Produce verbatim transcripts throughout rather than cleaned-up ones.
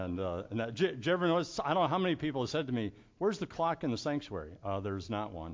And, uh, and that, did you ever notice, I don't know how many people have said to me, where's the clock in the sanctuary? Uh, there's not one.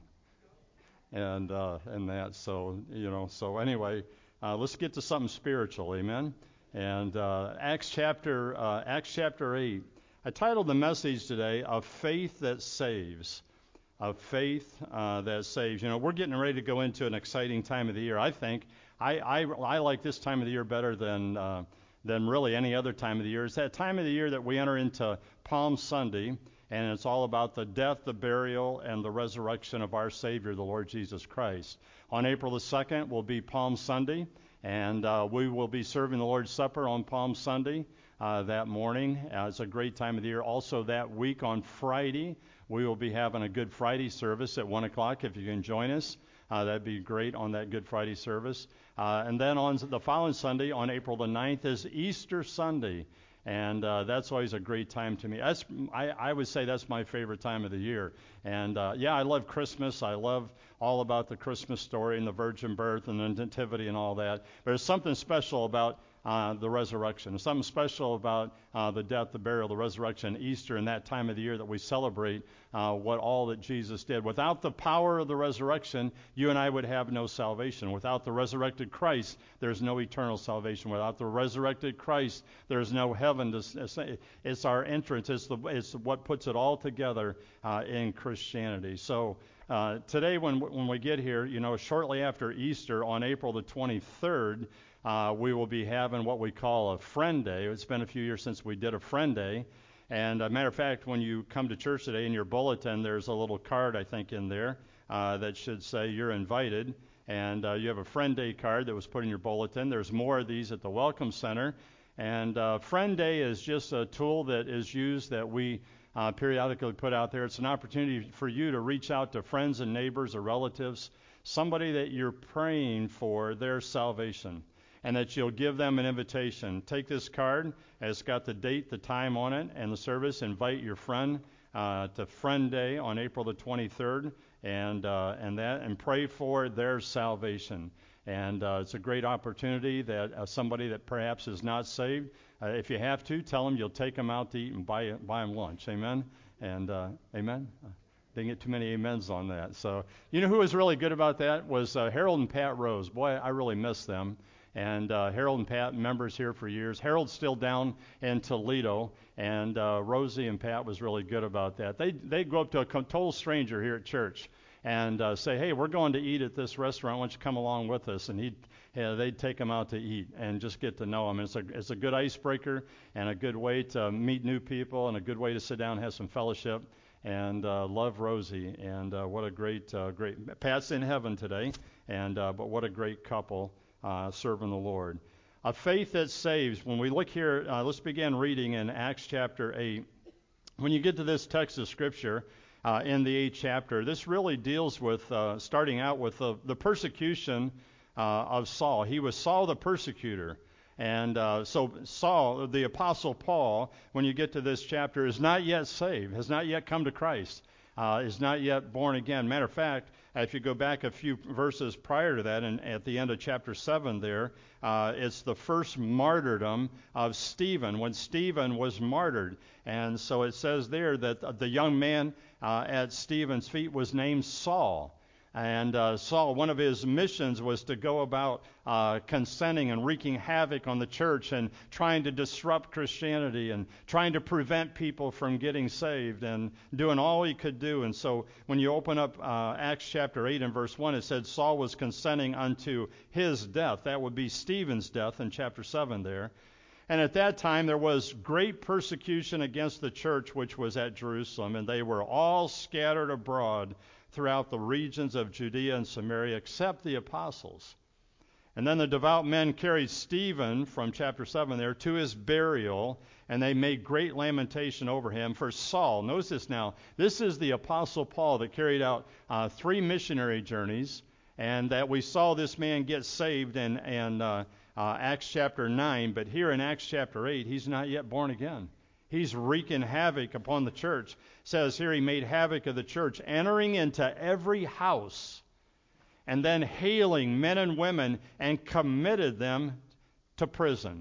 And uh, and that, so, you know, so anyway, uh, let's get to something spiritual, amen? And uh, Acts chapter uh, Acts chapter eight, I titled the message today, "A Faith That Saves." A faith uh, that saves. You know, we're getting ready to go into an exciting time of the year. I think I I, I like this time of the year better than uh, than really any other time of the year. It's that time of the year that we enter into Palm Sunday, and it's all about the death, the burial, and the resurrection of our Savior, the Lord Jesus Christ. On April the second will be Palm Sunday, and uh, we will be serving the Lord's Supper on Palm Sunday uh, that morning. Uh, it's a great time of the year. Also that week on Friday, we will be having a Good Friday service at one o'clock. If you can join us, uh, that'd be great on that Good Friday service. Uh, and then on the following Sunday, on April the ninth, is Easter Sunday. And uh, that's always a great time to me. That's, I, I would say that's my favorite time of the year. And uh, yeah, I love Christmas. I love all about the Christmas story and the virgin birth and the nativity and all that. But there's something special about uh, the resurrection. There's something special about uh, the death, the burial, the resurrection, Easter, and that time of the year that we celebrate uh, what all that Jesus did. Without the power of the resurrection, you and I would have no salvation. Without the resurrected Christ, there's no eternal salvation. Without the resurrected Christ, there's no heaven. To, it's our entrance. It's, the, it's what puts it all together uh, in Christianity. So uh, today, when when we get here, you know, shortly after Easter, on April the twenty-third, uh, we will be having what we call a Friend Day. It's been a few years since we did a Friend Day. And a matter of fact, when you come to church today, in your bulletin, there's a little card, I think, in there uh, that should say you're invited. And uh, you have a Friend Day card that was put in your bulletin. There's more of these at the Welcome Center. And uh, Friend Day is just a tool that is used that we uh, periodically put out there. It's an opportunity for you to reach out to friends and neighbors or relatives, somebody that you're praying for their salvation, and that you'll give them an invitation. Take this card. It's got the date, the time on it, and the service. Invite your friend uh, to Friend Day on April the twenty-third, and uh, and that, and pray for their salvation. And uh, it's a great opportunity that uh, somebody that perhaps is not saved, uh, if you have to, tell them you'll take them out to eat and buy buy them lunch. Amen. And uh, amen. Didn't get too many amens on that. So you know who was really good about that was uh, Harold and Pat Rose. Boy, I really miss them. And uh, Harold and Pat, members here for years. Harold's still down in Toledo, and uh, Rosie and Pat was really good about that. They they'd go up to a total stranger here at church and uh, say, "Hey, we're going to eat at this restaurant. Why don't you come along with us?" And he'd yeah, they'd take them out to eat and just get to know them. It's a it's a good icebreaker and a good way to meet new people and a good way to sit down and have some fellowship. And uh, love Rosie, and uh, what a great uh, great Pat's in heaven today, and uh, but what a great couple. Uh, serving the Lord. A faith that saves. When we look here, uh, let's begin reading in Acts chapter eight. When you get to this text of Scripture uh, in the eighth chapter, this really deals with, uh, starting out with the, the persecution uh, of Saul. He was Saul the persecutor. And uh, so Saul, the Apostle Paul, when you get to this chapter, is not yet saved, has not yet come to Christ, uh, is not yet born again. Matter of fact, if you go back a few verses prior to that, and at the end of chapter seven there, uh, it's the first martyrdom of Stephen, when Stephen was martyred. And so it says there that the young man uh, at Stephen's feet was named Saul. And uh, Saul, one of his missions was to go about uh, consenting and wreaking havoc on the church and trying to disrupt Christianity and trying to prevent people from getting saved and doing all he could do. And so when you open up uh, Acts chapter eight and verse one, it said Saul was consenting unto his death. That would be Stephen's death in chapter seven there. And at that time there was great persecution against the church which was at Jerusalem, and they were all scattered abroad throughout the regions of Judea and Samaria, except the apostles. And then the devout men carried Stephen, from chapter seven there, to his burial, and they made great lamentation over him. For Saul, notice this now, this is the Apostle Paul that carried out uh, three missionary journeys, and that we saw this man get saved in, in uh, uh, Acts chapter nine, but here in Acts chapter eight, he's not yet born again. He's wreaking havoc upon the church. It says here he made havoc of the church, entering into every house, and then hailing men and women and committed them to prison.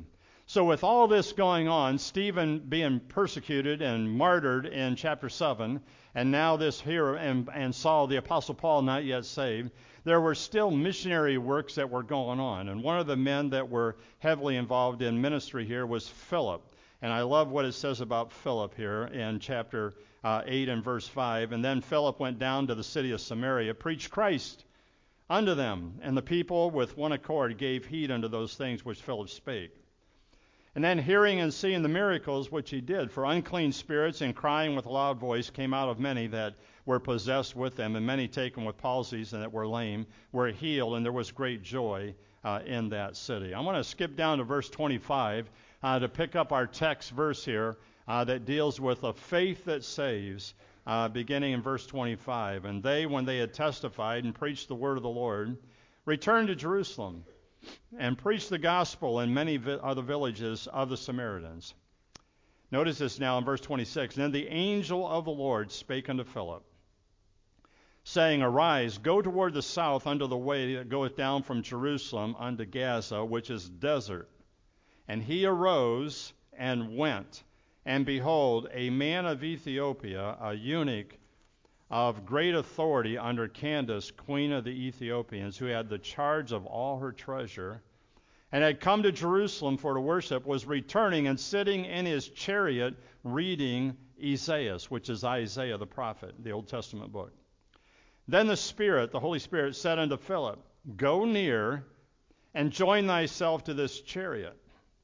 So with all this going on, Stephen being persecuted and martyred in chapter seven, and now this here, and, and Saul, the Apostle Paul, not yet saved, there were still missionary works that were going on. And one of the men that were heavily involved in ministry here was Philip. And I love what it says about Philip here in chapter uh, eight and verse five. And then Philip went down to the city of Samaria, preached Christ unto them, and the people with one accord gave heed unto those things which Philip spake. And then hearing and seeing the miracles which he did, for unclean spirits and crying with a loud voice came out of many that were possessed with them, and many taken with palsies and that were lame were healed, and there was great joy uh, in that city. I want to skip down to verse twenty-five uh, to pick up our text verse here uh, that deals with a faith that saves, uh, beginning in verse twenty-five. And they, when they had testified and preached the word of the Lord, returned to Jerusalem, and preached the gospel in many vi- other villages of the Samaritans. Notice this now in verse twenty-six. Then the angel of the Lord spake unto Philip, saying, Arise, go toward the south unto the way that goeth down from Jerusalem unto Gaza, which is desert. And he arose and went, and behold, a man of Ethiopia, a eunuch of great authority under Candace, queen of the Ethiopians, who had the charge of all her treasure, and had come to Jerusalem for to worship, was returning and sitting in his chariot reading Isaiah, which is Isaiah the prophet, the Old Testament book. Then the Spirit, the Holy Spirit, said unto Philip, Go near and join thyself to this chariot.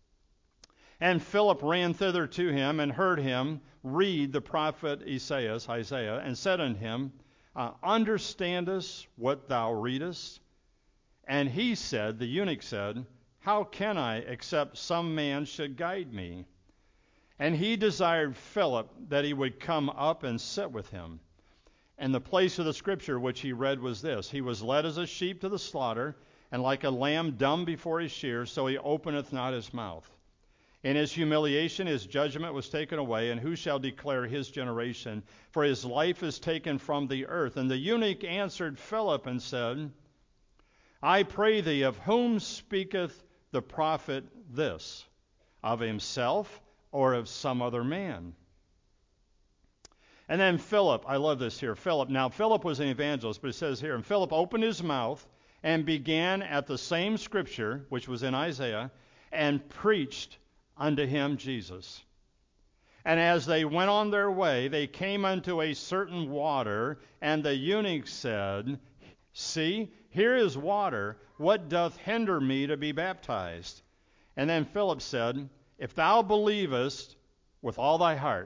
And Philip ran thither to him and heard him read the prophet Isaiah, Isaiah, and said unto him, uh, Understandest what thou readest? And he said, the eunuch said, How can I, except some man should guide me? And he desired Philip that he would come up and sit with him. And the place of the scripture which he read was this: He was led as a sheep to the slaughter, and like a lamb dumb before his shears, so he openeth not his mouth. In his humiliation his judgment was taken away, and who shall declare his generation? For his life is taken from the earth. And the eunuch answered Philip and said, I pray thee, of whom speaketh the prophet this? Of himself or of some other man? And then Philip, I love this here, Philip. Now Philip was an evangelist, but it says here, and Philip opened his mouth and began at the same scripture, which was in Isaiah, and preached unto him Jesus. And as they went on their way, they came unto a certain water, and the eunuch said, See, here is water. What doth hinder me to be baptized? And then Philip said, If thou believest with all thy heart,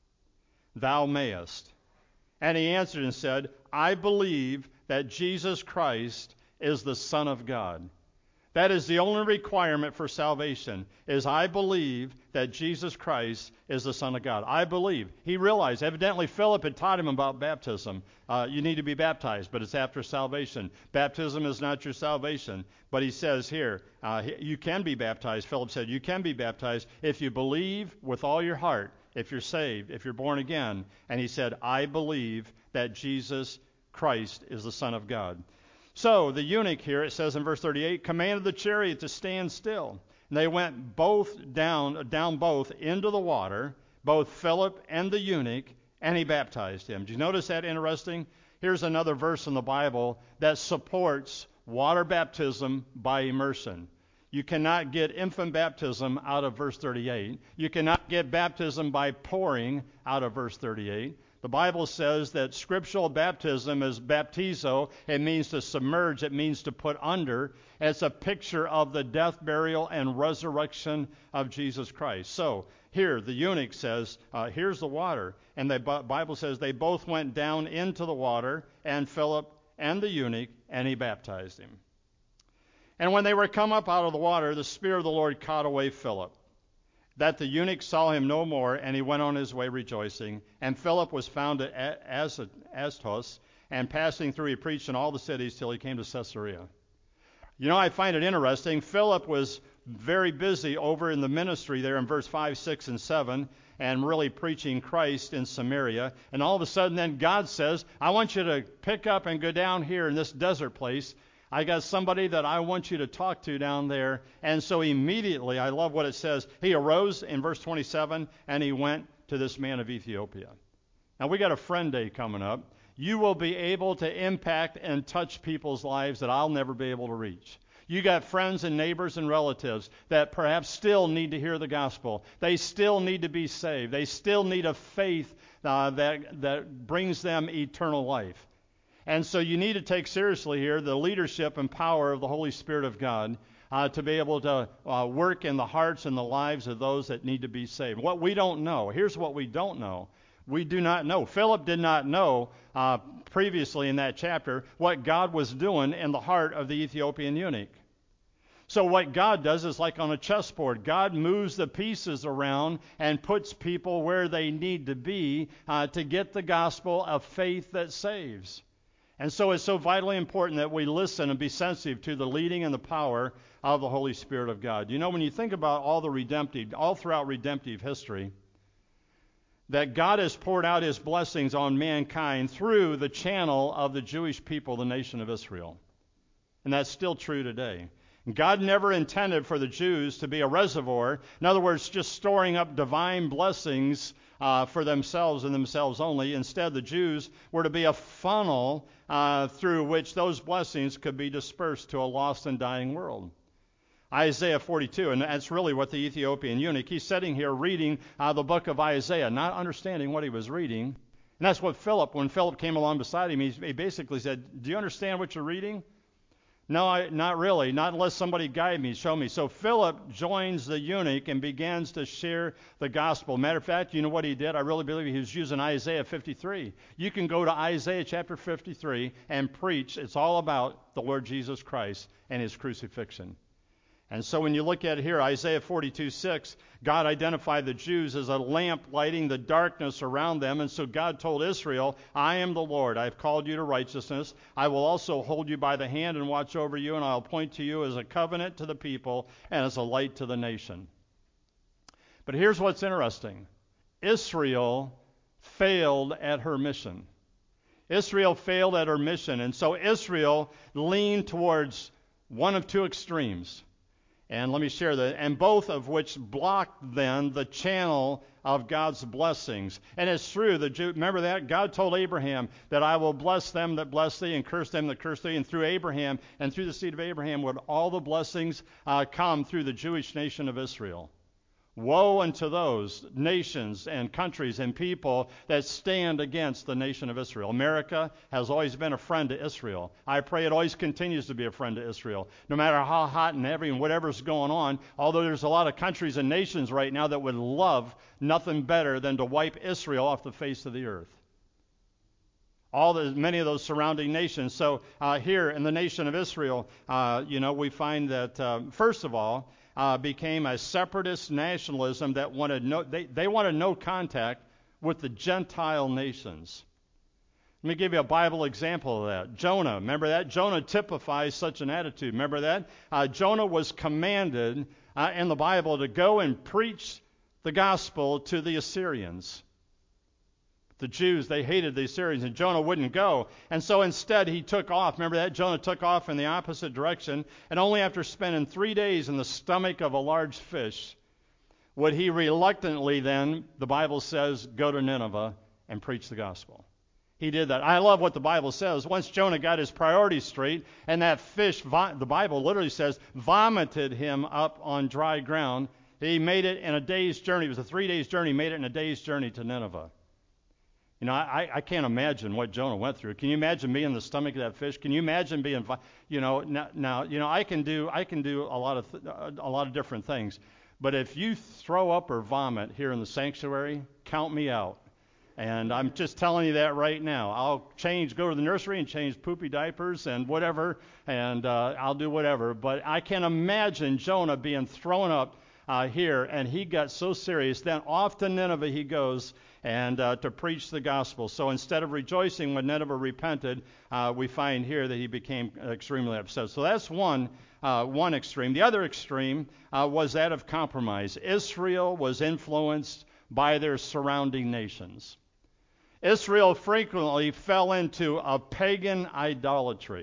thou mayest. And he answered and said, I believe that Jesus Christ is the Son of God. That is the only requirement for salvation, is I believe that Jesus Christ is the Son of God. I believe. He realized, evidently Philip had taught him about baptism. Uh, you need to be baptized, but it's after salvation. Baptism is not your salvation. But he says here, uh, you can be baptized. Philip said, you can be baptized if you believe with all your heart, if you're saved, if you're born again. And he said, I believe that Jesus Christ is the Son of God. So the eunuch here, it says in verse thirty-eight, commanded the chariot to stand still. And they went both down, down both into the water, both Philip and the eunuch, and he baptized him. Do you notice that interesting? Here's another verse in the Bible that supports water baptism by immersion. You cannot get infant baptism out of verse thirty-eight. You cannot get baptism by pouring out of verse thirty-eight. The Bible says that scriptural baptism is baptizo. It means to submerge. It means to put under. It's a picture of the death, burial, and resurrection of Jesus Christ. So here the eunuch says, uh, here's the water. And the Bible says they both went down into the water, and Philip and the eunuch, and he baptized him. And when they were come up out of the water, the Spirit of the Lord caught away Philip, that the eunuch saw him no more, and he went on his way rejoicing. And Philip was found at Azotus, and passing through he preached in all the cities till he came to Caesarea. You know, I find it interesting. Philip was very busy over in the ministry there in verse five, six, and seven, and really preaching Christ in Samaria. And all of a sudden then God says, I want you to pick up and go down here in this desert place. I got somebody that I want you to talk to down there. And so immediately, I love what it says. He arose in verse twenty-seven, and he went to this man of Ethiopia. Now, we got a friend day coming up. You will be able to impact and touch people's lives that I'll never be able to reach. You got friends and neighbors and relatives that perhaps still need to hear the gospel. They still need to be saved. They still need a faith uh, that, that brings them eternal life. And so you need to take seriously here the leadership and power of the Holy Spirit of God uh, to be able to uh, work in the hearts and the lives of those that need to be saved. What we don't know, here's what we don't know. We do not know. Philip did not know uh, previously in that chapter what God was doing in the heart of the Ethiopian eunuch. So what God does is like on a chessboard. God moves the pieces around and puts people where they need to be uh, to get the gospel of faith that saves. And so it's so vitally important that we listen and be sensitive to the leading and the power of the Holy Spirit of God. You know, when you think about all the redemptive, all throughout redemptive history, that God has poured out his blessings on mankind through the channel of the Jewish people, the nation of Israel. And that's still true today. God never intended for the Jews to be a reservoir, in other words, just storing up divine blessings uh, for themselves and themselves only. Instead, the Jews were to be a funnel uh, through which those blessings could be dispersed to a lost and dying world. Isaiah forty-two, and that's really what the Ethiopian eunuch, he's sitting here reading uh, the book of Isaiah, not understanding what he was reading. And that's what Philip, when Philip came along beside him, he, he basically said, do you understand what you're reading? No, I, not really, not unless somebody guide me, show me. So Philip joins the eunuch and begins to share the gospel. Matter of fact, you know what he did? I really believe he was using Isaiah fifty-three. You can go to Isaiah chapter fifty-three and preach. It's all about the Lord Jesus Christ and his crucifixion. And so when you look at here, Isaiah forty-two six, God identified the Jews as a lamp lighting the darkness around them. And so God told Israel, I am the Lord. I have called you to righteousness. I will also hold you by the hand and watch over you, and I'll point to you as a covenant to the people and as a light to the nation. But here's what's interesting. Israel failed at her mission. Israel failed at her mission. And so Israel leaned towards one of two extremes. And let me share that, and both of which blocked then the channel of God's blessings. And it's true, the Jew, remember that? God told Abraham that I will bless them that bless thee and curse them that curse thee. And through Abraham and through the seed of Abraham would all the blessings uh, come through the Jewish nation of Israel. Woe unto those nations and countries and people that stand against the nation of Israel. America has always been a friend to Israel. I pray it always continues to be a friend to Israel. No matter how hot and heavy and whatever's going on, although there's a lot of countries and nations right now that would love nothing better than to wipe Israel off the face of the earth. All the many of those surrounding nations. So uh, here in the nation of Israel, uh, you know, we find that, uh, first of all, Uh, became a separatist nationalism that wanted no, they, they wanted no contact with the Gentile nations. Let me give you a Bible example of that. Jonah, remember that? Jonah typifies such an attitude. Remember that? Uh, Jonah was commanded uh, in the Bible to go and preach the gospel to the Assyrians. The Jews, they hated the Assyrians, and Jonah wouldn't go. And so instead he took off. Remember that? Jonah took off in the opposite direction. And only after spending three days in the stomach of a large fish would he reluctantly then, the Bible says, go to Nineveh and preach the gospel. He did that. I love what the Bible says. Once Jonah got his priorities straight, and that fish, the Bible literally says, vomited him up on dry ground, he made it in a day's journey. It was a three days journey. He made it in a day's journey to Nineveh. You know, I, I can't imagine what Jonah went through. Can you imagine being in the stomach of that fish? Can you imagine being, you know, now, now you know, I can do, I can do a lot of, th- a lot of different things. But if you throw up or vomit here in the sanctuary, count me out. And I'm just telling you that right now. I'll change, go to the nursery and change poopy diapers and whatever, and uh, I'll do whatever. But I can imagine Jonah being thrown up uh, here, and he got so serious. Then off to Nineveh he goes, and uh, to preach the gospel. So instead of rejoicing when Nineveh repented, uh, we find here that he became extremely upset. So that's one uh, one extreme. The other extreme uh, was that of compromise. Israel was influenced by their surrounding nations. Israel frequently fell into a pagan idolatry.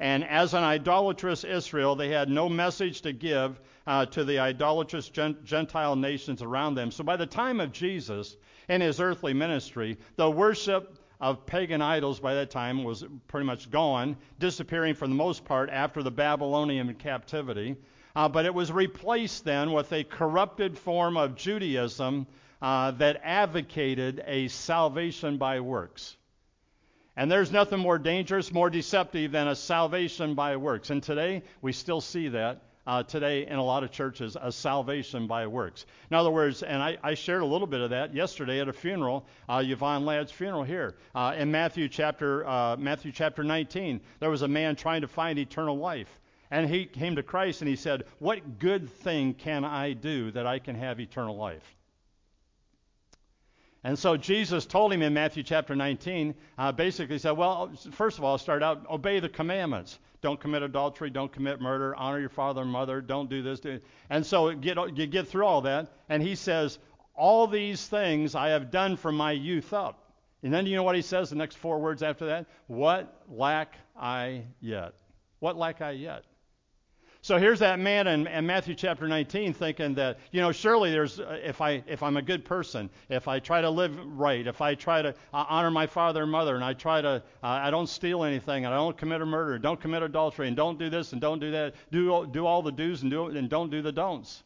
And as an idolatrous Israel, they had no message to give uh, to the idolatrous Gentile nations around them. So by the time of Jesus in his earthly ministry, the worship of pagan idols by that time was pretty much gone, disappearing for the most part after the Babylonian captivity. Uh, but it was replaced then with a corrupted form of Judaism uh, that advocated a salvation by works. And there's nothing more dangerous, more deceptive than a salvation by works. And today, we still see that uh, today in a lot of churches, a salvation by works. In other words, and I, I shared a little bit of that yesterday at a funeral, uh, Yvonne Ladd's funeral here. Uh, in Matthew chapter, uh, Matthew chapter nineteen, there was a man trying to find eternal life. And he came to Christ and he said, "What good thing can I do that I can have eternal life?" And so Jesus told him in Matthew chapter nineteen, uh, basically said, well, first of all, start out, obey the commandments. Don't commit adultery, don't commit murder, honor your father and mother, don't do this. Do... And so get, you get through all that, and he says, all these things I have done from my youth up. And then you know what he says, the next four words after that? What lack I yet? What lack I yet? So here's that man in, in Matthew chapter nineteen thinking that, you know, surely there's, uh, if, I, if I'm a good person, if I try to live right, if I try to uh, honor my father and mother, and I try to, uh, I don't steal anything, and I don't commit a murder, don't commit adultery, and don't do this and don't do that, do, do all the do's and, do, and don't do the don'ts.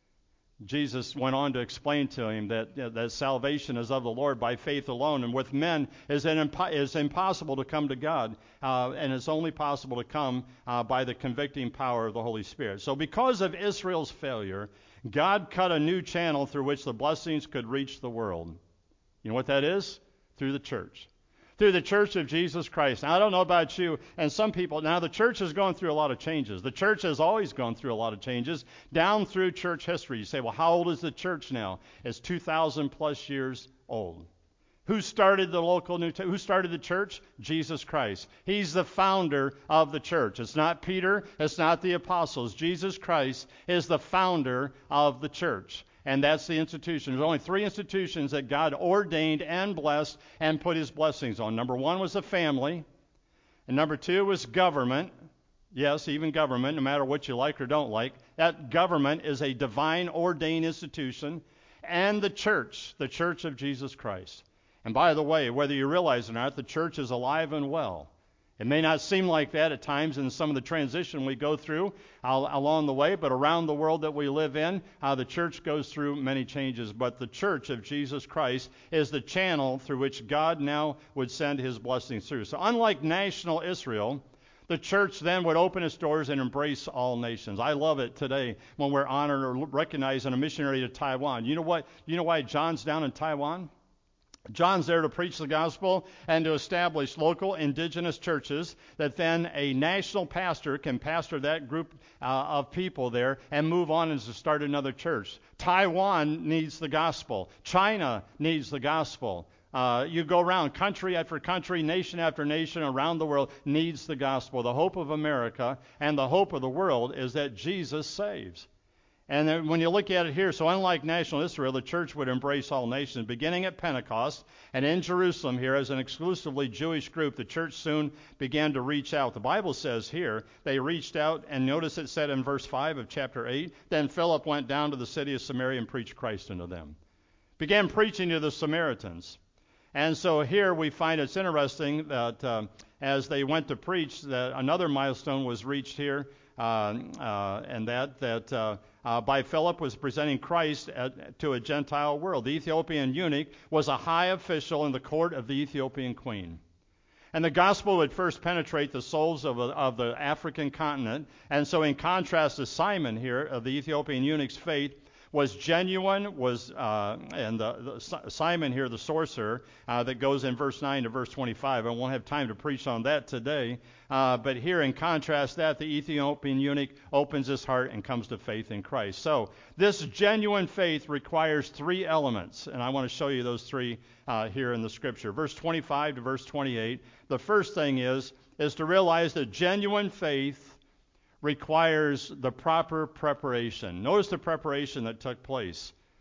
Jesus went on to explain to him that, you know, that salvation is of the Lord by faith alone, and with men is it impo- is impossible to come to God, uh, and it's only possible to come uh, by the convicting power of the Holy Spirit. So because of Israel's failure, God cut a new channel through which the blessings could reach the world. You know what that is? Through the church. Through the church of Jesus Christ. Now, I don't know about you, and some people, now the church has gone through a lot of changes. The church has always gone through a lot of changes down through church history. You say, well, how old is the church now? It's two thousand plus years old. Who started the local New Who started the church? Jesus Christ. He's the founder of the church. It's not Peter. It's not the apostles. Jesus Christ is the founder of the church. And that's the institution. There's only three institutions that God ordained and blessed and put his blessings on. Number one was the family. And number two was government. Yes, even government, no matter what you like or don't like. That government is a divine ordained institution. And the church, the church of Jesus Christ. And by the way, whether you realize it or not, the church is alive and well. It may not seem like that at times in some of the transition we go through uh, along the way, but around the world that we live in, uh, the church goes through many changes. But the church of Jesus Christ is the channel through which God now would send his blessings through. So unlike national Israel, the church then would open its doors and embrace all nations. I love it today when we're honored or recognizing a missionary to Taiwan. You know what? You know why John's down in Taiwan? John's there to preach the gospel and to establish local indigenous churches that then a national pastor can pastor that group uh, of people there and move on and to start another church. Taiwan needs the gospel. China needs the gospel. Uh, you go around country after country, nation after nation around the world needs the gospel. The hope of America and the hope of the world is that Jesus saves. And then when you look at it here, so unlike national Israel, the church would embrace all nations, beginning at Pentecost. And in Jerusalem here, as an exclusively Jewish group, the church soon began to reach out. The Bible says here, they reached out, and notice it said in verse five of chapter eight, then Philip went down to the city of Samaria and preached Christ unto them. Began preaching to the Samaritans. And so here we find it's interesting that uh, as they went to preach, that another milestone was reached here, uh, uh, and that that uh, uh, by Philip was presenting Christ at, to a Gentile world. The Ethiopian eunuch was a high official in the court of the Ethiopian queen. And the gospel would first penetrate the souls of, of the African continent. And so in contrast to Simon here, of the Ethiopian eunuch's faith, was genuine, was uh, and the, the, Simon here, the sorcerer, uh, that goes in verse nine to verse twenty-five. I won't have time to preach on that today. Uh, but here, in contrast, that the Ethiopian eunuch opens his heart and comes to faith in Christ. So this genuine faith requires three elements, and I want to show you those three uh, here in the Scripture. Verse twenty-five to verse twenty-eight. The first thing is is to realize that genuine faith requires the proper preparation. Notice the preparation that took place.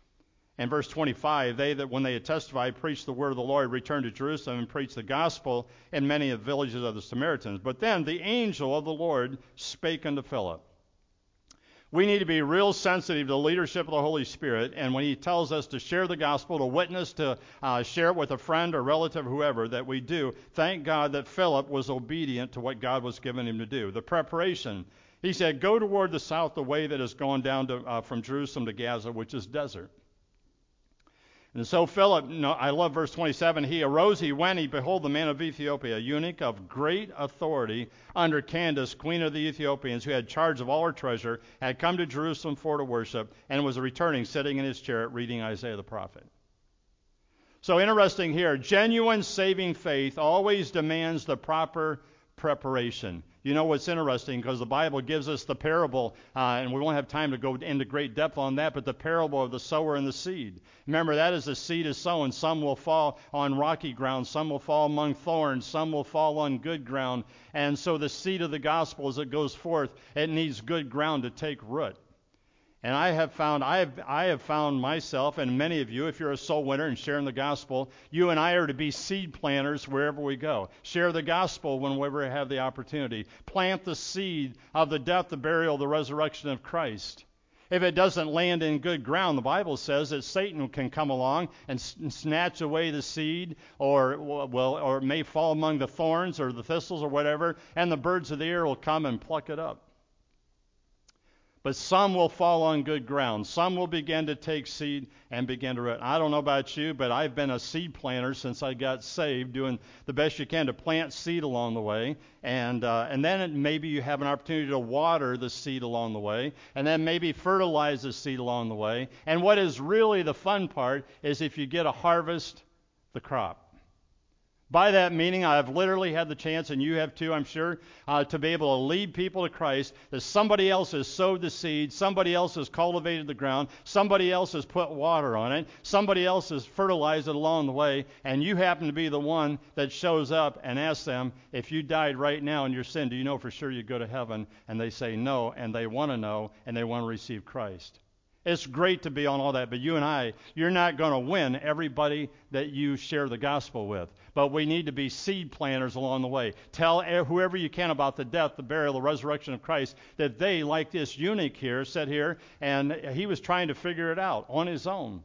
And verse twenty-five, they that when they had testified preached the word of the Lord returned to Jerusalem and preached the gospel in many of the villages of the Samaritans. But then the angel of the Lord spake unto Philip. We need to be real sensitive to the leadership of the Holy Spirit, and when he tells us to share the gospel, to witness, to uh, share it with a friend or relative, whoever, that we do. Thank God that Philip was obedient to what God was giving him to do. The preparation. He said, go toward the south the way that is going down to, uh, from Jerusalem to Gaza, which is desert. And so Philip, no, I love verse twenty-seven, he arose, he went, he behold the man of Ethiopia, a eunuch of great authority under Candace, queen of the Ethiopians, who had charge of all her treasure, had come to Jerusalem for to worship, and was returning, sitting in his chariot, reading Isaiah the prophet. So interesting here, genuine saving faith always demands the proper preparation. You know what's interesting, because the Bible gives us the parable, uh, and we won't have time to go into great depth on that, but the parable of the sower and the seed. Remember, that is the seed is sown. Some will fall on rocky ground, some will fall among thorns, some will fall on good ground. And so the seed of the gospel, as it goes forth, it needs good ground to take root. And I have found, I have, I have found myself, and many of you, if you're a soul winner and sharing the gospel, you and I are to be seed planters wherever we go. Share the gospel whenever we have the opportunity. Plant the seed of the death, the burial, the resurrection of Christ. If it doesn't land in good ground, the Bible says that Satan can come along and snatch away the seed, or well, or it may fall among the thorns or the thistles or whatever, and the birds of the air will come and pluck it up. But some will fall on good ground. Some will begin to take seed and begin to root. I don't know about you, but I've been a seed planter since I got saved, doing the best you can to plant seed along the way. And uh, and then it, maybe you have an opportunity to water the seed along the way, and then maybe fertilize the seed along the way. And what is really the fun part is if you get a harvest, the crop. By that meaning, I have literally had the chance, and you have too, I'm sure, uh, to be able to lead people to Christ, that somebody else has sowed the seed, somebody else has cultivated the ground, somebody else has put water on it, somebody else has fertilized it along the way, and you happen to be the one that shows up and asks them, if you died right now in your sin, do you know for sure you'd go to heaven? And they say no, and they want to know, and they want to receive Christ. It's great to be on all that, but you and I, you're not going to win everybody that you share the gospel with. But we need to be seed planters along the way. Tell whoever you can about the death, the burial, the resurrection of Christ, that they, like this eunuch here, sat here, and he was trying to figure it out on his own.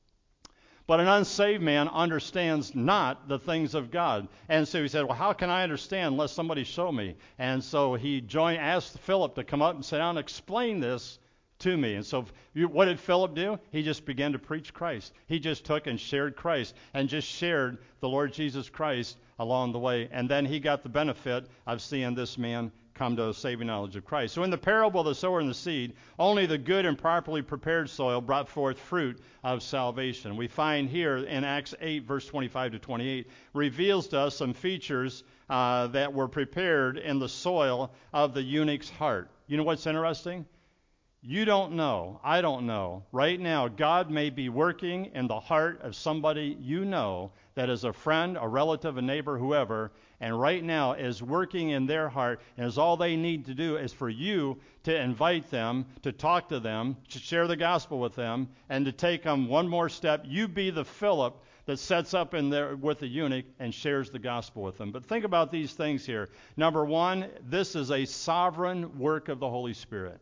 But an unsaved man understands not the things of God. And so he said, well, how can I understand unless somebody show me? And so he joined, asked Philip to come up and sit down and explain this to me. And so you, what did Philip do? He just began to preach Christ. He just took and shared Christ and just shared the Lord Jesus Christ along the way. And then he got the benefit of seeing this man come to a saving knowledge of Christ. So in the parable of the sower and the seed, only the good and properly prepared soil brought forth fruit of salvation. We find here in Acts eight, verse twenty-five to twenty-eight, reveals to us some features uh, that were prepared in the soil of the eunuch's heart. You know what's interesting? You don't know, I don't know. Right now, God may be working in the heart of somebody you know that is a friend, a relative, a neighbor, whoever, and right now is working in their heart, and is all they need to do is for you to invite them, to talk to them, to share the gospel with them, and to take them one more step. You be the Philip that sets up in there with the eunuch and shares the gospel with them. But think about these things here. Number one, this is a sovereign work of the Holy Spirit.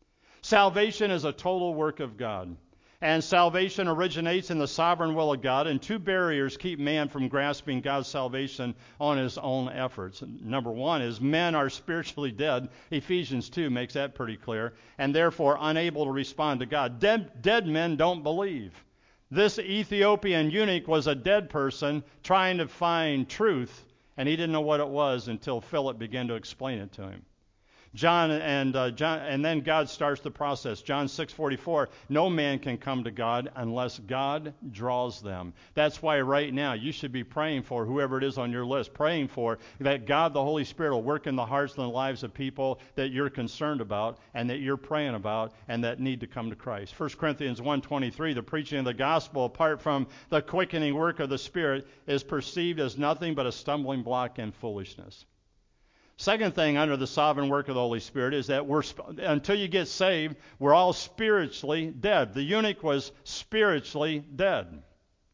Salvation is a total work of God. And salvation originates in the sovereign will of God, and two barriers keep man from grasping God's salvation on his own efforts. Number one is men are spiritually dead. Ephesians two makes that pretty clear, and therefore unable to respond to God. Dead, dead men don't believe. This Ethiopian eunuch was a dead person trying to find truth, and he didn't know what it was until Philip began to explain it to him. John and uh, John, and then God starts the process. John six forty-four, no man can come to God unless God draws them. That's why right now you should be praying for whoever it is on your list, praying for that God, the Holy Spirit, will work in the hearts and the lives of people that you're concerned about and that you're praying about and that need to come to Christ. First Corinthians one twenty-three, the preaching of the gospel apart from the quickening work of the Spirit is perceived as nothing but a stumbling block and foolishness. Second thing under the sovereign work of the Holy Spirit is that we're until you get saved, we're all spiritually dead. The eunuch was spiritually dead.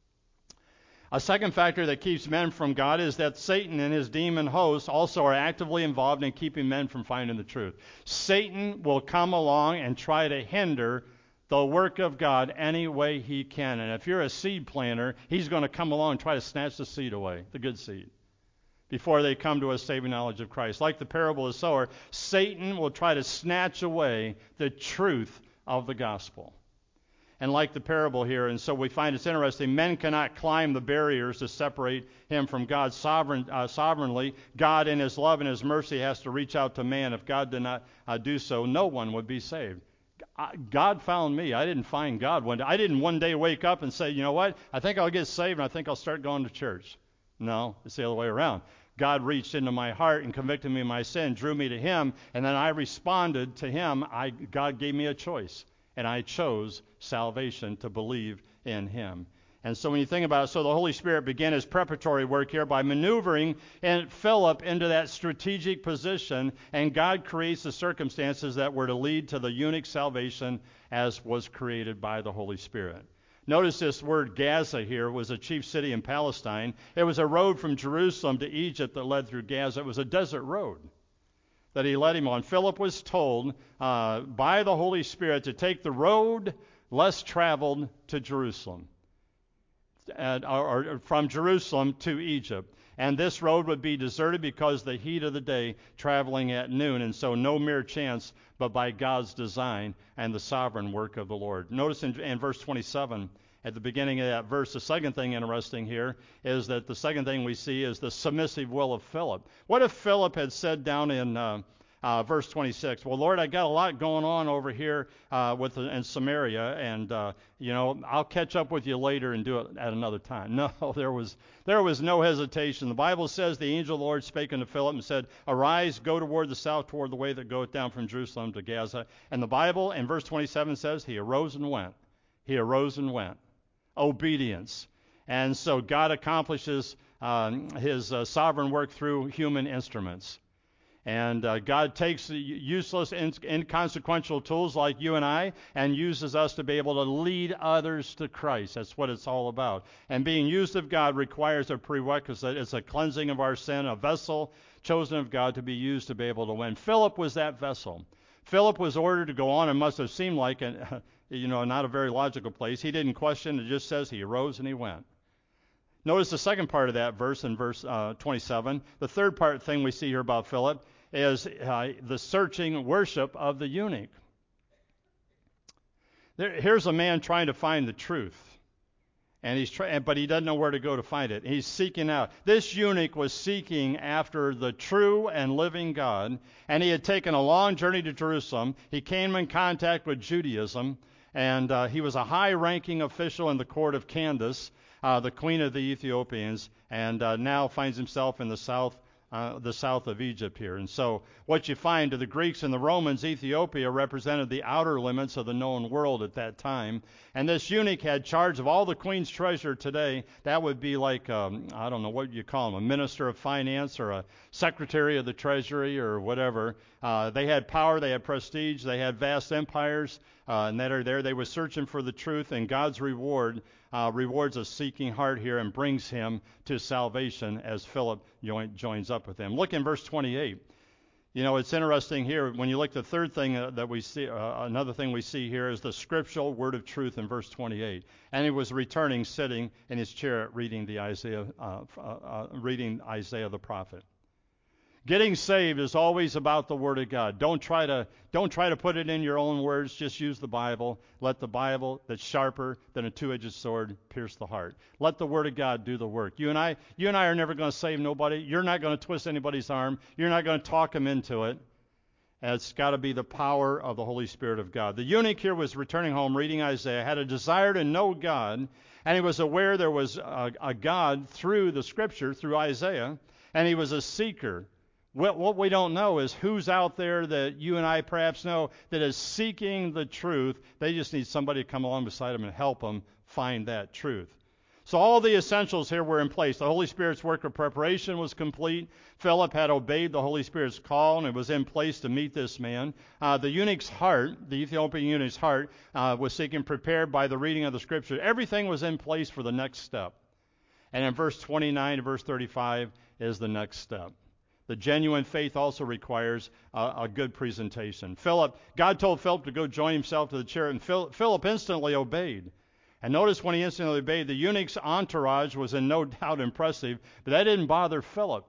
A second factor that keeps men from God is that Satan and his demon hosts also are actively involved in keeping men from finding the truth. Satan will come along and try to hinder the work of God any way he can. And if you're a seed planter, he's going to come along and try to snatch the seed away, the good seed, before they come to a saving knowledge of Christ. Like the parable of the sower, Satan will try to snatch away the truth of the gospel. And like the parable here, and so we find it's interesting, men cannot climb the barriers to separate him from God sovereign, uh, sovereignly. God in his love and his mercy has to reach out to man. If God did not uh, do so, no one would be saved. God found me. I didn't find God one day. I didn't one day wake up and say, you know what, I think I'll get saved and I think I'll start going to church. No, it's the other way around. God reached into my heart and convicted me of my sin, drew me to him, and then I responded to him. I, God gave me a choice, and I chose salvation to believe in him. And so when you think about it, so the Holy Spirit began his preparatory work here by maneuvering and Philip into that strategic position, and God creates the circumstances that were to lead to the eunuch's salvation as was created by the Holy Spirit. Notice this word Gaza here was a chief city in Palestine. It was a road from Jerusalem to Egypt that led through Gaza. It was a desert road that he led him on. Philip was told uh, by the Holy Spirit to take the road less traveled to Jerusalem, and, or, or from Jerusalem to Egypt. And this road would be deserted because of the heat of the day, traveling at noon. And so no mere chance, but by God's design and the sovereign work of the Lord. Notice in, in verse twenty-seven, at the beginning of that verse, the second thing interesting here is that the second thing we see is the submissive will of Philip. What if Philip had said down in uh, uh, verse twenty-six, well, Lord, I got a lot going on over here uh, with the, in Samaria, and uh, you know, I'll catch up with you later and do it at another time. No, there was there was no hesitation. The Bible says the angel of the Lord spake unto Philip and said, arise, go toward the south, toward the way that goeth down from Jerusalem to Gaza. And the Bible in verse twenty-seven says, he arose and went. He arose and went. Obedience. And so God accomplishes um, his uh, sovereign work through human instruments. And uh, God takes useless, inconsequential tools like you and I and uses us to be able to lead others to Christ. That's what it's all about. And being used of God requires a prerequisite. It's a cleansing of our sin, a vessel chosen of God to be used to be able to win. Philip was that vessel. Philip was ordered to go on, and must have seemed like, a, you know, not a very logical place. He didn't question. It just says he arose and he went. Notice the second part of that verse in verse uh, twenty-seven. The third part thing we see here about Philip is uh, the searching worship of the eunuch. There, here's a man trying to find the truth, and he's try, but he doesn't know where to go to find it. He's seeking out. This eunuch was seeking after the true and living God, and he had taken a long journey to Jerusalem. He came in contact with Judaism, and uh, he was a high-ranking official in the court of Candace, uh, the queen of the Ethiopians, and uh, now finds himself in the south Uh, the south of Egypt here. And so what you find to the Greeks and the Romans, Ethiopia represented the outer limits of the known world at that time. And this eunuch had charge of all the queen's treasure today. That would be like, um, I don't know, what you call him, a minister of finance or a secretary of the treasury or whatever. Uh, they had power, they had prestige, they had vast empires, uh, and that are there. They were searching for the truth, and God's reward Uh, rewards a seeking heart here and brings him to salvation as Philip join, joins up with him. Look in verse twenty-eight. You know, it's interesting here. When you look at the third thing uh, that we see, uh, another thing we see here is the scriptural word of truth in verse twenty-eight. And he was returning, sitting in his chair, reading the Isaiah, uh, uh, uh, reading Isaiah the prophet. Getting saved is always about the Word of God. Don't try to don't try to put it in your own words. Just use the Bible. Let the Bible, that's sharper than a two-edged sword, pierce the heart. Let the Word of God do the work. You and I, you and I are never going to save nobody. You're not going to twist anybody's arm. You're not going to talk them into it. It's got to be the power of the Holy Spirit of God. The eunuch here was returning home, reading Isaiah, had a desire to know God, and he was aware there was a, a God through the Scripture, through Isaiah, and he was a seeker. What we don't know is who's out there that you and I perhaps know that is seeking the truth. They just need somebody to come along beside them and help them find that truth. So all the essentials here were in place. The Holy Spirit's work of preparation was complete. Philip had obeyed the Holy Spirit's call, and it was in place to meet this man. Uh, the eunuch's heart, the Ethiopian eunuch's heart, uh, was seeking prepared by the reading of the Scripture. Everything was in place for the next step. And in verse twenty-nine to verse thirty-five is the next step. The genuine faith also requires a, a good presentation. Philip, God told Philip to go join himself to the chariot, and Phil, Philip instantly obeyed. And notice when he instantly obeyed, the eunuch's entourage was in no doubt impressive, but that didn't bother Philip.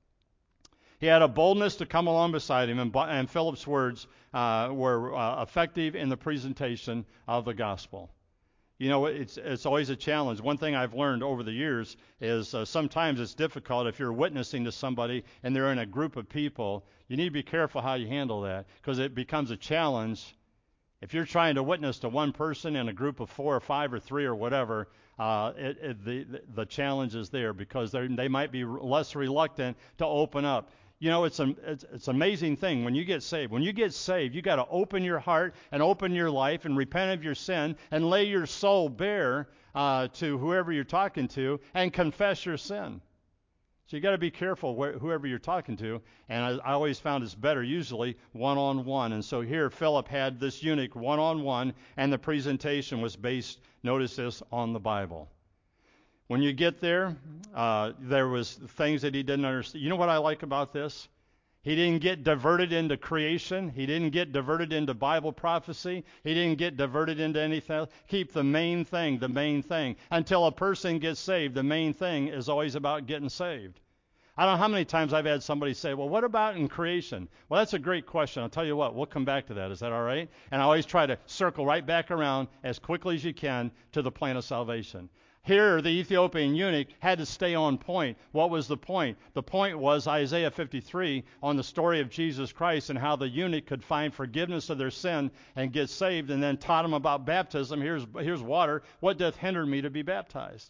He had a boldness to come along beside him, and, and Philip's words uh, were uh, effective in the presentation of the gospel. You know, it's it's always a challenge. One thing I've learned over the years is uh, sometimes it's difficult if you're witnessing to somebody and they're in a group of people. You need to be careful how you handle that, because it becomes a challenge. If you're trying to witness to one person in a group of four or five or three or whatever, uh, it, it, the the challenge is there, because they might be less reluctant to open up. You know, it's an it's, it's an amazing thing when you get saved. When you get saved, you got to open your heart and open your life and repent of your sin and lay your soul bare uh, to whoever you're talking to and confess your sin. So you got to be careful wh- whoever you're talking to. And I, I always found it's better usually one-on-one. And so here Philip had this eunuch one-on-one, and the presentation was based, notice this, on the Bible. When you get there, uh, there was things that he didn't understand. You know what I like about this? He didn't get diverted into creation. He didn't get diverted into Bible prophecy. He didn't get diverted into anything else. Keep the main thing, the main thing. Until a person gets saved, the main thing is always about getting saved. I don't know how many times I've had somebody say, well, what about in creation? Well, that's a great question. I'll tell you what, we'll come back to that. Is that all right? And I always try to circle right back around as quickly as you can to the plan of salvation. Here, the Ethiopian eunuch had to stay on point. What was the point? The point was Isaiah fifty-three on the story of Jesus Christ and how the eunuch could find forgiveness of their sin and get saved, and then taught him about baptism. Here's, here's water. What doth hinder me to be baptized?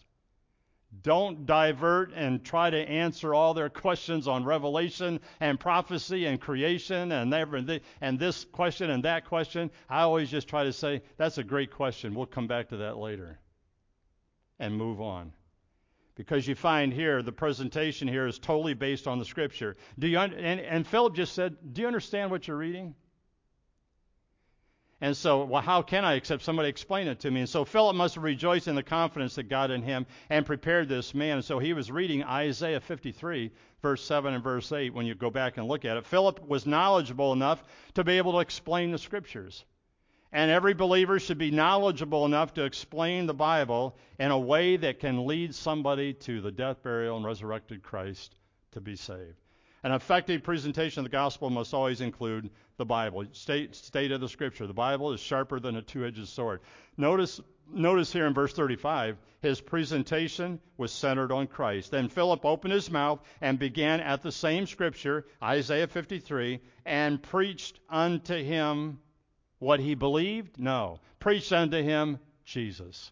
Don't divert and try to answer all their questions on Revelation and prophecy and creation and everything, and this question and that question. I always just try to say, that's a great question. We'll come back to that later. And move on. Because you find here, the presentation here is totally based on the Scripture. Do you? Un- and, and Philip just said, do you understand what you're reading? And so, well, how can I except somebody explain it to me? And so Philip must have rejoiced in the confidence that God in him and prepared this man. And so he was reading Isaiah fifty-three, verse seven and verse eight, when you go back and look at it. Philip was knowledgeable enough to be able to explain the Scriptures. And every believer should be knowledgeable enough to explain the Bible in a way that can lead somebody to the death, burial, and resurrected Christ to be saved. An effective presentation of the gospel must always include the Bible. State, state of the Scripture. The Bible is sharper than a two-edged sword. Notice, notice here in verse thirty-five, his presentation was centered on Christ. Then Philip opened his mouth and began at the same Scripture, Isaiah fifty-three, and preached unto him what he believed? No. Preach unto him Jesus.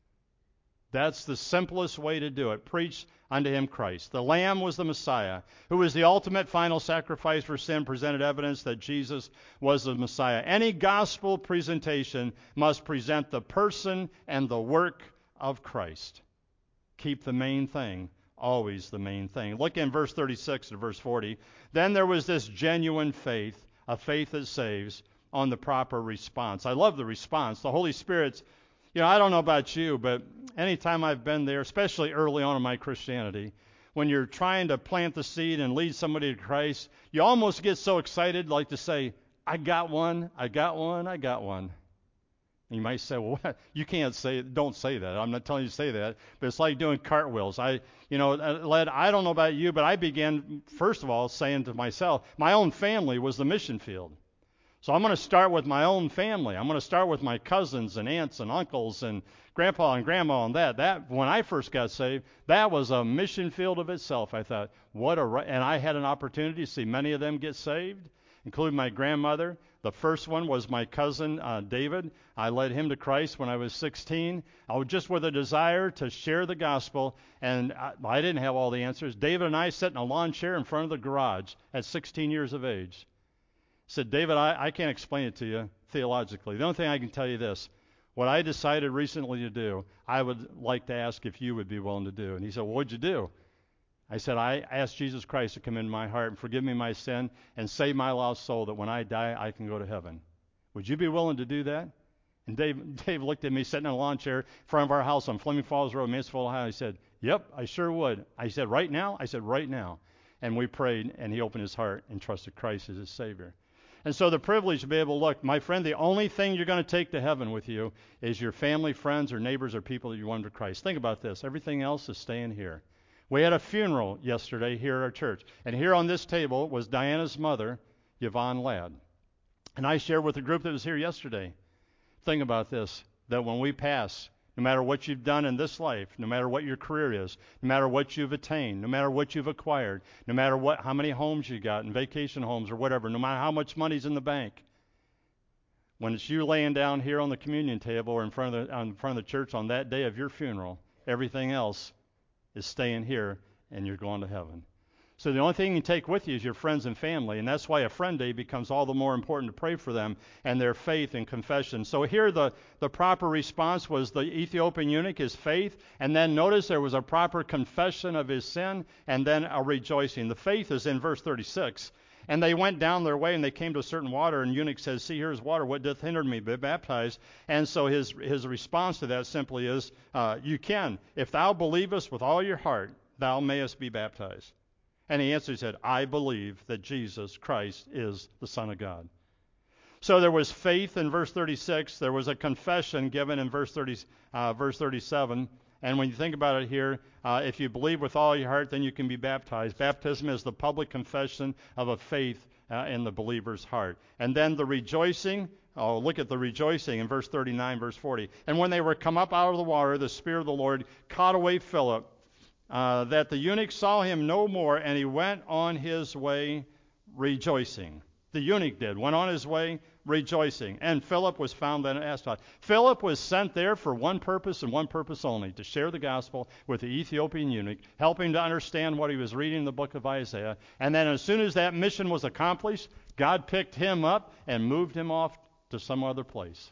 That's the simplest way to do it. Preach unto him Christ. The Lamb was the Messiah, who was the ultimate final sacrifice for sin, presented evidence that Jesus was the Messiah. Any gospel presentation must present the person and the work of Christ. Keep the main thing always the main thing. Look in verse thirty-six to verse forty. Then there was this genuine faith, a faith that saves, on the proper response. I love the response. The Holy Spirit's, you know, I don't know about you, but anytime I've been there, especially early on in my Christianity, when you're trying to plant the seed and lead somebody to Christ, you almost get so excited, like to say, I got one, I got one, I got one. And you might say, well, what? You can't say, don't say that. I'm not telling you to say that, but it's like doing cartwheels. I, you know, led, I don't know about you, but I began, first of all, saying to myself, my own family was the mission field. So I'm going to start with my own family. I'm going to start with my cousins and aunts and uncles and grandpa and grandma and that. That when I first got saved, that was a mission field of itself. I thought, what a and I had an opportunity to see many of them get saved, including my grandmother. The first one was my cousin uh, David. I led him to Christ when I was sixteen. I was just with a desire to share the gospel, and I, I didn't have all the answers. David and I sat in a lawn chair in front of the garage at sixteen years of age. Said, David, I, I can't explain it to you theologically. The only thing I can tell you this, What I decided recently to do, I would like to ask if you would be willing to do. And he said, well, what'd you do? I said, I asked Jesus Christ to come into my heart and forgive me my sin and save my lost soul that when I die, I can go to heaven. Would you be willing to do that? And Dave, Dave looked at me sitting in a lawn chair in front of our house on Fleming Falls Road, Mansfield, Ohio. He said, yep, I sure would. I said, right now? I said, right now. And we prayed, and he opened his heart and trusted Christ as his Savior. And so the privilege to be able to look, my friend, the only thing you're going to take to heaven with you is your family, friends, or neighbors, or people that you won to Christ. Think about this. Everything else is staying here. We had a funeral yesterday here at our church. And here on this table was Diana's mother, Yvonne Ladd. And I shared with the group that was here yesterday. Think about this, that when we pass, no matter what you've done in this life, no matter what your career is, no matter what you've attained, no matter what you've acquired, no matter what, how many homes you got, and vacation homes or whatever, no matter how much money's in the bank, when it's you laying down here on the communion table or in front of the, in front of the church on that day of your funeral, everything else is staying here and you're going to heaven. So the only thing you can take with you is your friends and family, and that's why a friend day becomes all the more important to pray for them and their faith and confession. So here the, the proper response was the Ethiopian eunuch, his faith, and then notice there was a proper confession of his sin and then a rejoicing. The faith is in verse thirty-six. And they went down their way, and they came to a certain water, and the eunuch says, see, here's water. What doth hinder me to be baptized? And so his, his response to that simply is, uh, you can. If thou believest with all your heart, thou mayest be baptized. And he answered, he said, I believe that Jesus Christ is the Son of God. So there was faith in verse thirty-six. There was a confession given in verse thirty, uh, verse thirty-seven. And when you think about it here, uh, if you believe with all your heart, then you can be baptized. Baptism is the public confession of a faith uh, in the believer's heart. And then the rejoicing. Oh, look at the rejoicing in verse thirty-nine, verse forty. And when they were come up out of the water, the Spirit of the Lord caught away Philip, Uh, that the eunuch saw him no more, and he went on his way rejoicing. The eunuch did, went on his way rejoicing. And Philip was found then at Ashdod. Philip was sent there for one purpose and one purpose only, to share the gospel with the Ethiopian eunuch, help him to understand what he was reading in the book of Isaiah. And then as soon as that mission was accomplished, God picked him up and moved him off to some other place.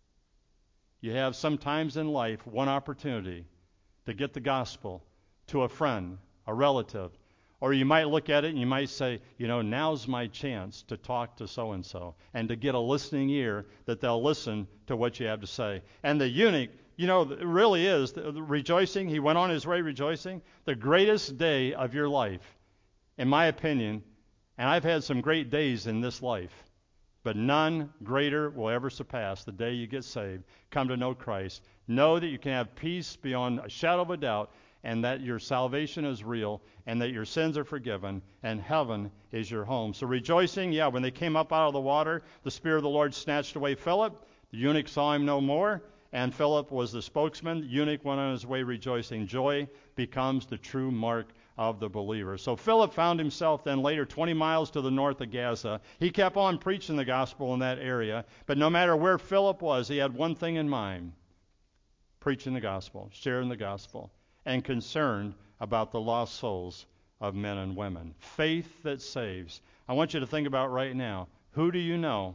You have sometimes in life one opportunity to get the gospel to a friend, a relative. Or you might look at it and you might say, you know, now's my chance to talk to so-and-so and to get a listening ear that they'll listen to what you have to say. And the eunuch, you know, it really is the, the rejoicing. He went on his way rejoicing. The greatest day of your life, in my opinion, and I've had some great days in this life, but none greater will ever surpass the day you get saved, come to know Christ. Know that you can have peace beyond a shadow of a doubt, and that your salvation is real, and that your sins are forgiven, and heaven is your home. So rejoicing, yeah, when they came up out of the water, the Spirit of the Lord snatched away Philip. The eunuch saw him no more, and Philip was the spokesman. The eunuch went on his way rejoicing. Joy becomes the true mark of the believer. So Philip found himself then later twenty miles to the north of Gaza. He kept on preaching the gospel in that area, but no matter where Philip was, he had one thing in mind: preaching the gospel, sharing the gospel, and concerned about the lost souls of men and women. Faith that saves. I want you to think about right now, who do you know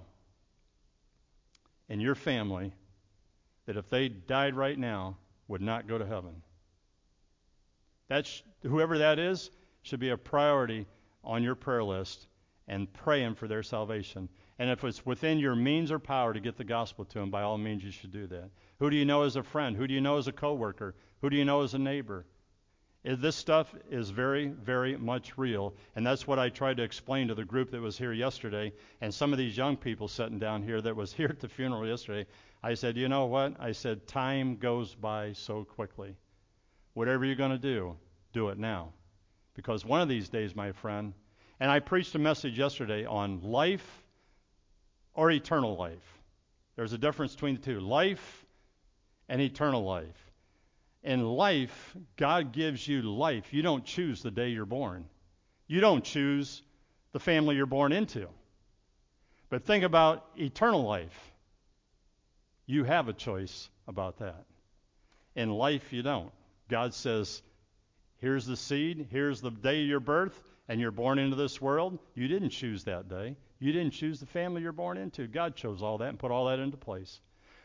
in your family that if they died right now would not go to heaven? That's, whoever that is should be a priority on your prayer list, and praying for their salvation. And if it's within your means or power to get the gospel to them, by all means you should do that. Who do you know as a friend? Who do you know as a coworker? Who do you know as a neighbor? This stuff is very, very much real, and that's what I tried to explain to the group that was here yesterday, and some of these young people sitting down here that was here at the funeral yesterday. I said, you know what? I said, time goes by so quickly. Whatever you're going to do, do it now. Because one of these days, my friend, and I preached a message yesterday on life or eternal life. There's a difference between the two, life and eternal life. In life, God gives you life. You don't choose the day you're born. You don't choose the family you're born into. But think about eternal life. You have a choice about that. In life, you don't. God says, here's the seed, here's the day of your birth, and you're born into this world. You didn't choose that day. You didn't choose the family you're born into. God chose all that and put all that into place.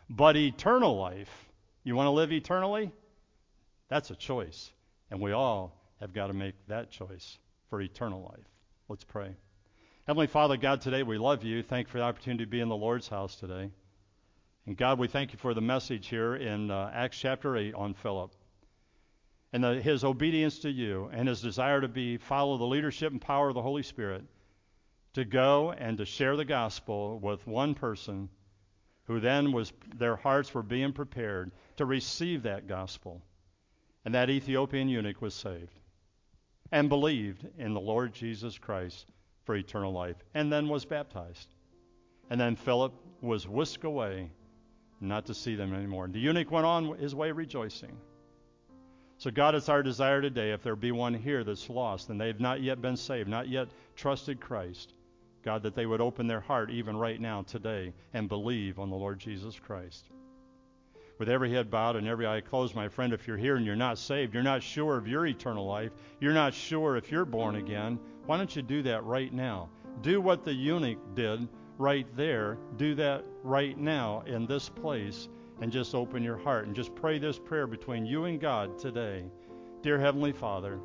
But eternal life, you want to live eternally? That's a choice. And we all have got to make that choice for eternal life. Let's pray. Heavenly Father, God, today we love you. Thank you for the opportunity to be in the Lord's house today. And God, we thank you for the message here in uh, Acts chapter eight on Philip. And the, his obedience to you and his desire to be follow the leadership and power of the Holy Spirit to go and to share the gospel with one person who then was their hearts were being prepared to receive that gospel. And that Ethiopian eunuch was saved and believed in the Lord Jesus Christ for eternal life and then was baptized. And then Philip was whisked away not to see them anymore. The eunuch went on his way rejoicing. So God, it's our desire today, if there be one here that's lost and they've not yet been saved, not yet trusted Christ, God, that they would open their heart even right now today and believe on the Lord Jesus Christ. With every head bowed and every eye closed, my friend, if you're here and you're not saved, you're not sure of your eternal life, you're not sure if you're born again, why don't you do that right now? Do what the eunuch did right there. Do that right now in this place. And just open your heart and just pray this prayer between you and God today. Dear Heavenly Father,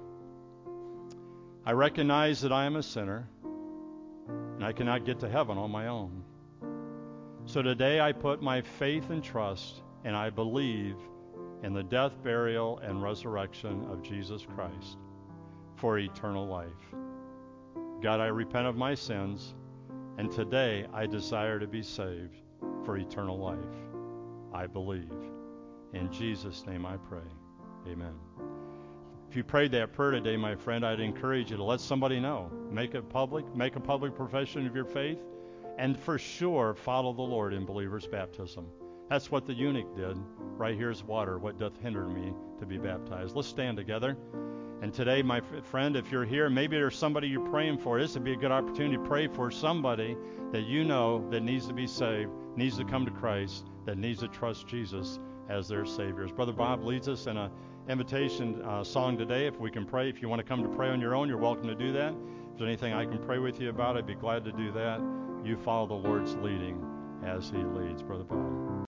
I recognize that I am a sinner and I cannot get to heaven on my own. So today I put my faith and trust and I believe in the death, burial, and resurrection of Jesus Christ for eternal life. God, I repent of my sins, and today I desire to be saved for eternal life. I believe. In Jesus' name I pray. Amen. If you prayed that prayer today, my friend, I'd encourage you to let somebody know. Make it public. Make a public profession of your faith. And for sure, follow the Lord in believer's baptism. That's what the eunuch did. Right here's water. What doth hinder me to be baptized? Let's stand together. And today, my friend, if you're here, maybe there's somebody you're praying for. This would be a good opportunity to pray for somebody that you know that needs to be saved, needs to come to Christ, that needs to trust Jesus as their Savior. As Brother Bob leads us in an invitation uh, song today, if we can pray. If you want to come to pray on your own, you're welcome to do that. If there's anything I can pray with you about, I'd be glad to do that. You follow the Lord's leading as He leads. Brother Bob.